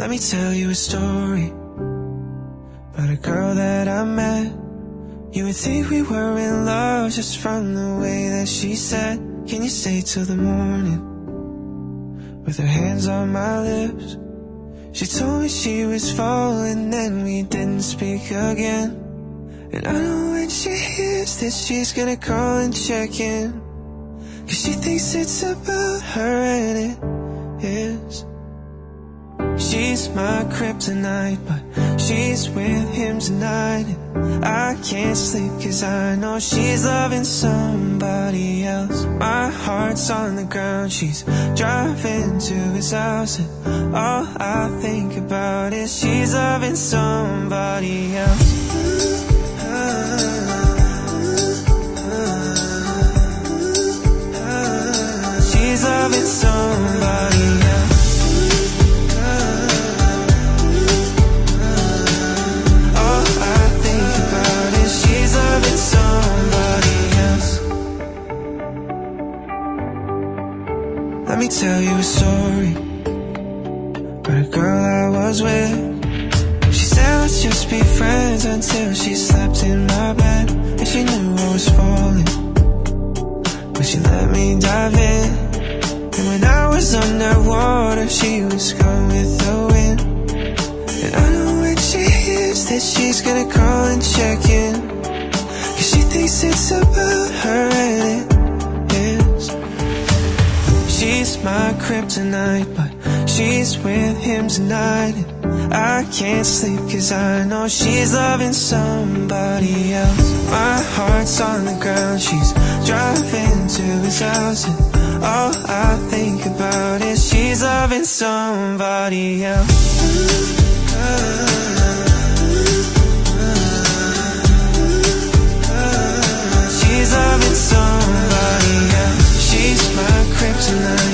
Let me tell you a story about a girl that I met. You would think we were in love just from the way that she said, "Can you stay till the morning?" With her hands on my lips, she told me she was falling, then we didn't speak again. And I know when she hears this, she's gonna call and check in, 'cause she thinks it's about her and it is. She's my kryptonite, but she's with him tonight. And I can't sleep 'cause I know she's loving somebody else. My heart's on the ground, she's driving to his house, and all I think about is she's loving somebody else. She's loving somebody else. Let me tell you a story about a girl I was with. She said let's just be friends until she slept in my bed. And she knew I was falling, but she let me dive in. And when I was underwater, she was gone with the wind. And I know when she hears this, she's gonna call and check in, 'cause she thinks it's about her and it is. She's my kryptonite, but she's with him tonight. And I can't sleep 'cause I know she's loving somebody else. My heart's on the ground, she's driving to his house, and all I think about is she's loving somebody else. She's loving somebody else. She's my kryptonite.